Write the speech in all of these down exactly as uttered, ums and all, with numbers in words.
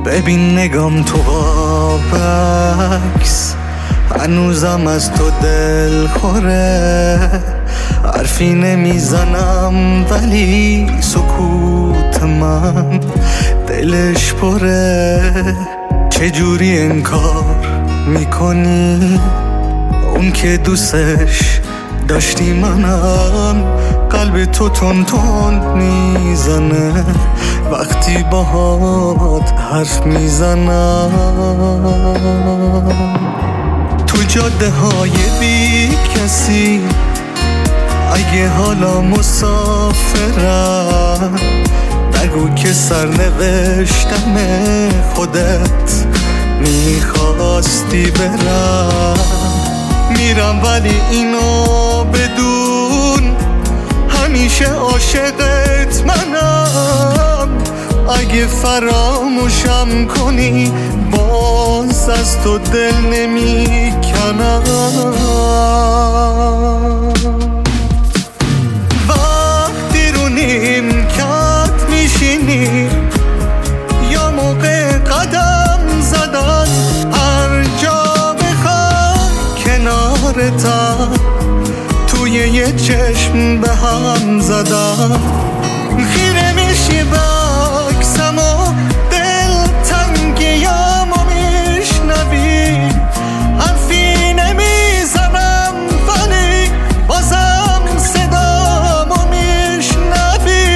ببین نگام تو عکس، هنوزم از تو دل خوره. حرفی نمیزنم ولی سکوت من دلش پره. چجوری انکار میکنی اون که دوستش داشتی منم؟ قلب تو تون تون میزنه وقتی باهات حرف میزنم. تو جاده های بی کسی اگه حالا مسافرم، نگو که سرنوشتم خودت میخواستی برم. میرم ولی اینو بدون همیشه عاشقت منم. اگه فراموشم کنی باز از تو دل نمیکنم. وقتی رو نیمکت میشینی یا موقع قدم زدن، هر جا بخوام کنارتم، توی یه چشم به هم زدم. خیره میشی به عکسم و دل تنگیامو میشنوی. حرفی نمیزنم ولی بازم صدامو میشنوی.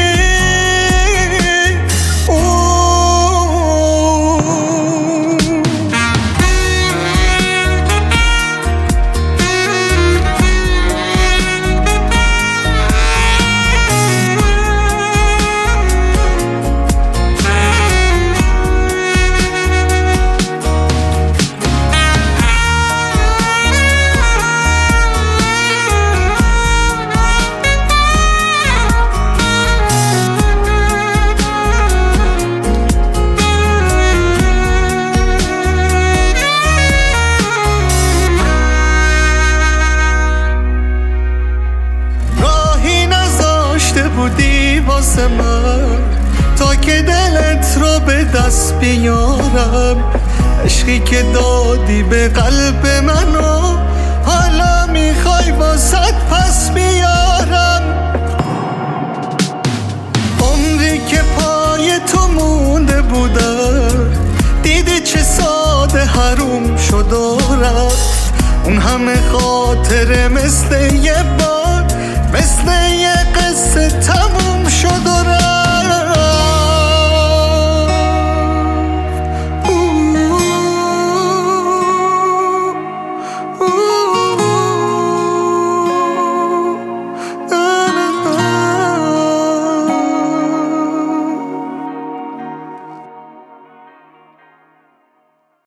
بودی واسه من تا که دلت رو به دست بیارم. عشقی که دادی به قلب منو حالا میخوای واسط پس بیارم. عمری که پای تو مونده بودم، دیدی چه ساده حروم شد و رفت. اون همه خاطره مثل یه بار، مثل یه